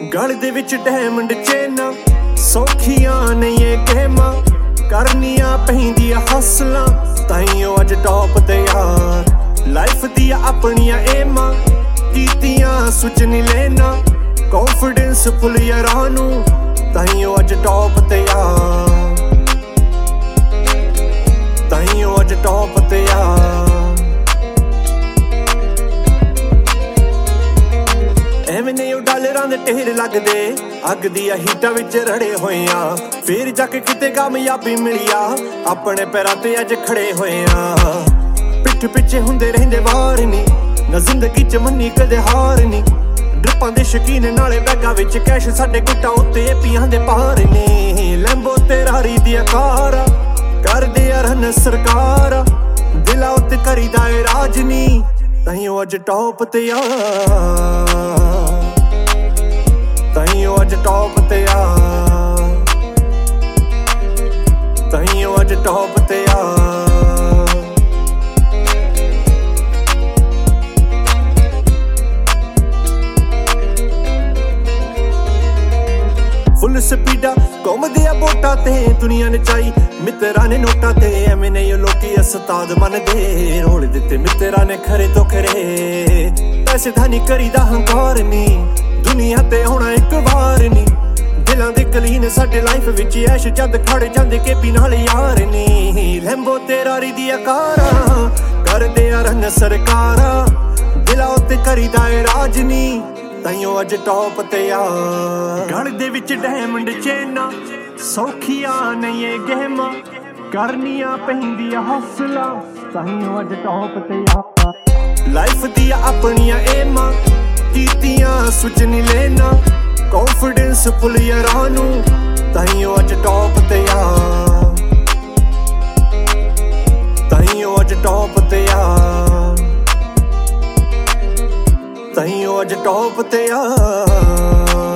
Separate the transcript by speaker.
Speaker 1: गल दे विच डायमंड चेना सौखियां नहीं ये गेमां करनियां पैंदियां हसलां ताइयों अज टॉप ते यार लाइफ दियां अपनियां एमां कीतियां सुच नहीं लेना कॉन्फिडेंस फुल यारां नूं ताइयों अज टॉप ते यार ताइयों अज टॉप ते यार ਐਵੇਂ ਨੇ ਉਹ ਡਾਲਰਾਂ ਦੇ ਢੇਰ ਲੱਗਦੇ ਅੱਗ ਦੀਆਂ ਹੀਟਾਂ ਵਿੱਚ ਰੜੇ ਹੋਏ ਆ ਫੇਰ ਜਾ ਕੇ ਕਿਤੇ ਕਾਮਯਾਬੀ ਮਿਲੀ ਆ ਆਪਣੇ ਪੈਰਾਂ ਤੇ ਅੱਜ ਖੜੇ ਹੋਏ ਆ ਪਿੱਠ ਪਿੱਛੇ ਹੁੰਦੇ ਰਹਿੰਦੇ ਵਾਰ ਨੀ ਨਾ ਜ਼ਿੰਦਗੀ ਚ ਮੰਨੀ ਕਦੇ ਹਾਰ ਨੀ ਡ੍ਰਿਪਾਂ ਦੇ ਸ਼ੌਕੀਨ ਨਾਲੇ ਬੈਗਾਂ ਵਿੱਚ ਕੈਸ਼ ਸਾਡੇ ਗੁੱਟਾਂ ਉੱਤੇ ਪੀਆਂ ਦੇ ਪਾਰ ਨੇ ਲੈਂਬੋ ਤੇ ਰਾਰੀ ਦੀਆਂ ਕਾਰਾਂ ਕਰਦੇ ਆ ਰਨ ਸਰਕਾਰ ਦਿਲਾਂ ਉੱਤੇ ਕਰੀਦਾ ਏ ਰਾਜ ਨੀ ਤਾਈਓ ਅੱਜ ਟੌਪ ਤੇ ਆ ਤਾਈਓ ਅੱਜ ਟੌਪ ਤੇ ਆ ਤਾਈਓ ਅੱਜ ਟੌਪ ਤੇ ਆ ਫੁੱਲ ਸਪੀਡਾ ਘੁੰਮਦੇ ਆ ਬੋਟਾਂ ਤੇ ਦੁਨੀਆ ਨਚਾਈ ਮਿੱਤਰਾਂ ਨੇ ਨੋਟਾਂ ਤੇ ਐਵੇਂ ਨਹੀਂ ਲੋਕੀ ਉਸਤਾਦ ਮੰਨਦੇ ਰੋਲ ਦਿੱਤੇ ਮਿੱਤਰਾਂ ਨੇ ਖਰੇ ਤੋਂ ਖਰੇ ਪੈਸੇ ਦਾ ਨਹੀਂ ਕਰੀਦਾ ਹੰਕਾਰ ਨੀ ਦੁਨੀਆ ਤੇ ਹੋਣਾ ਇੱਕ ਵਾਰ ਨੀ ਦਿਲਾਂ ਦੇ ਕਲੀਨ ਸਾਡੇ ਲਾਈਫ ਵਿੱਚ ਐਸ਼ ਜਦ ਖੜ ਜਾਂਦੇ ਕੇਪੀ ਨਾਲ ਯਾਰ ਨੀ ਲੈਂਬੋ ਤੇ ਰਾਰੀ ਦੀਆਂ ਕਾਰਾਂ ਕਰਦੇ ਆ ਰਨ ਸਰਕਾਰਾਂ ਦਿਲਾਂ ਉੱਤੇ ਕਰੀਦਾ ਏ ਰਾਜ ਨੀ ਤਾਈਓ ਅੱਜ ਟੌਪ ਤੇ ਆ ਗਲ ਦੇ ਵਿੱਚ ਡਾਇਮੰਡ ਚੇਨਾ ਸੌਖੀਆਂ ਨਹੀਂ ਇਹ ਗੇਮਾਂ ਕਰਨੀਆਂ ਪੈਂਦੀਆਂ ਹੌਸਲਾ ਤਾਈਓ ਅੱਜ ਟੌਪ ਤੇ ਆ ਲਾਈਫ ਦੀਆਂ ਆਪਣੀਆਂ ਏਮਾਂ ਕੀਤੀਆਂ ਸੁਚ ਨਹੀਂ ਲੈਣਾ ਕੌਨਫੀਡੈਂਸ ਫੁੱਲ ਯਾਰਾਂ ਨੂੰ ਤਾਈਓ ਅੱਜ ਟੌਪ ਤੇ ਆ ਤਾਈਓ ਅੱਜ ਟੌਪ ਤੇ ਆ ਤਾਈਓ ਅੱਜ ਟੌਪ ਤੇ ਆ